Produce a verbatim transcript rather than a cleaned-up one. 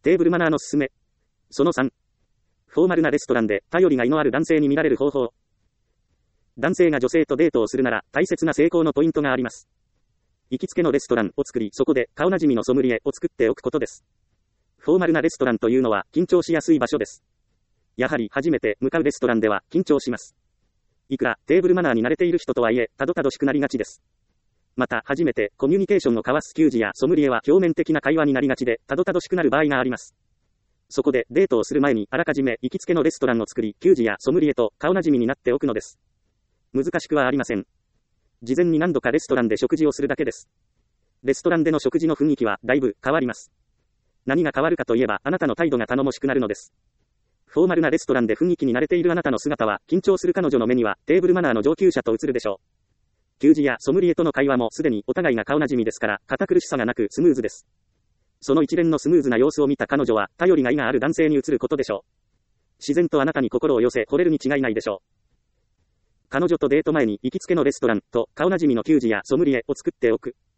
テーブルマナーの勧め。そのさん。フォーマルなレストランで頼りがいのある男性に見られる方法。男性が女性とデートをするなら大切な成功のポイントがあります。行きつけのレストランを作り、そこで顔なじみのソムリエを作っておくことです。フォーマルなレストランというのは緊張しやすい場所です。やはり初めて向かうレストランでは緊張します。いくらテーブルマナーに慣れている人とはいえ、たどたどしくなりがちです。また初めてコミュニケーションを交わす給仕やソムリエは表面的な会話になりがちで、たどたどしくなる場合があります。そこでデートをする前にあらかじめ行きつけのレストランを作り、給仕やソムリエと顔なじみになっておくのです。難しくはありません。事前に何度かレストランで食事をするだけです。レストランでの食事の雰囲気はだいぶ変わります。何が変わるかといえば、あなたの態度が頼もしくなるのです。フォーマルなレストランで雰囲気に慣れているあなたの姿は、緊張する彼女の目にはテーブルマナーの上級者と映るでしょう。給仕やソムリエとの会話もすでにお互いが顔なじみですから、堅苦しさがなくスムーズです。その一連のスムーズな様子を見た彼女は、頼りがいがある男性に映ることでしょう。自然とあなたに心を寄せ、惚れるに違いないでしょう。彼女とデート前に行きつけのレストランと顔なじみの給仕やソムリエを作っておく。